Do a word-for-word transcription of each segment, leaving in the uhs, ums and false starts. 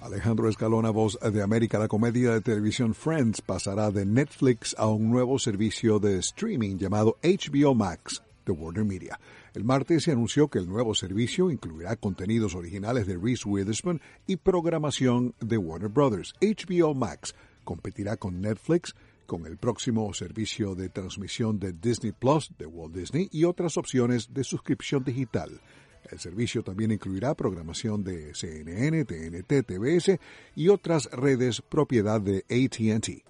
Alejandro Escalona, voz de América. La comedia de televisión Friends pasará de Netflix a un nuevo servicio de streaming llamado H B O Max de Warner Media. El martes se anunció que el nuevo servicio incluirá contenidos originales de Reese Witherspoon y programación de Warner Brothers. H B O Max competirá con Netflix, con el próximo servicio de transmisión de Disney Plus de Walt Disney y otras opciones de suscripción digital. El servicio también incluirá programación de C N N, T N T, T B S y otras redes propiedad de A T and T.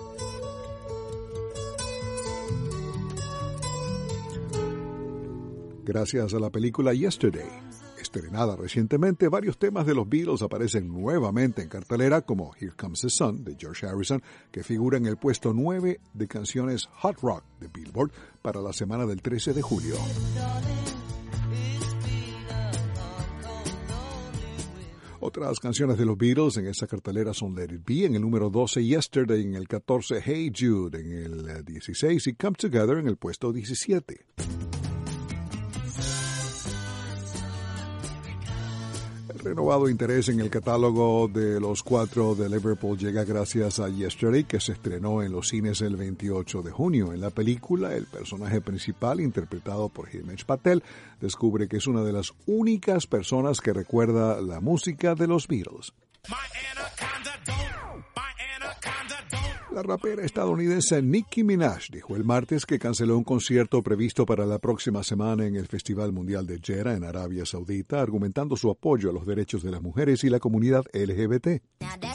Gracias a la película Yesterday, estrenada recientemente, varios temas de los Beatles aparecen nuevamente en cartelera, como Here Comes the Sun, de George Harrison, que figura en el puesto nueve de canciones Hot Rock de Billboard para la semana del trece de julio. Otras canciones de los Beatles en esa cartelera son Let It Be en el número doce, Yesterday en el catorce, Hey Jude en el dieciséis y Come Together en el puesto diecisiete. El renovado interés en el catálogo de los cuatro de Liverpool llega gracias a Yesterday, que se estrenó en los cines el veintiocho de junio. En la película, el personaje principal, interpretado por Himesh Patel, descubre que es una de las únicas personas que recuerda la música de los Beatles. La rapera estadounidense Nicki Minaj dijo el martes que canceló un concierto previsto para la próxima semana en el Festival Mundial de Jeddah en Arabia Saudita, argumentando su apoyo a los derechos de las mujeres y la comunidad L G B T.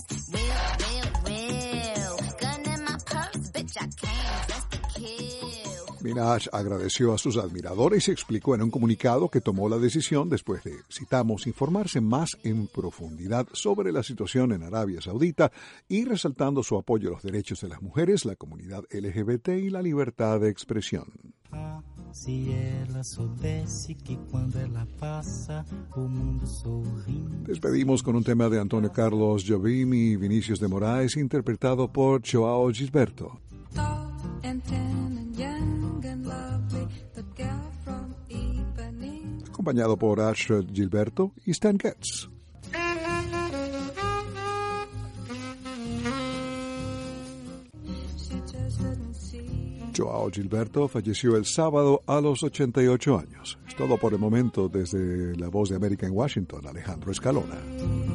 Minaj agradeció a sus admiradores y explicó en un comunicado que tomó la decisión después de, citamos, informarse más en profundidad sobre la situación en Arabia Saudita y resaltando su apoyo a los derechos de las mujeres, la comunidad L G B T y la libertad de expresión. Despedimos con un tema de Antonio Carlos Jobim y Vinicius de Moraes, interpretado por Joao Gilberto. Acompañado por Astrid Gilberto y Stan Getz. Joao Gilberto falleció el sábado a los ochenta y ocho años. Es todo por el momento desde La Voz de América en Washington, Alejandro Escalona.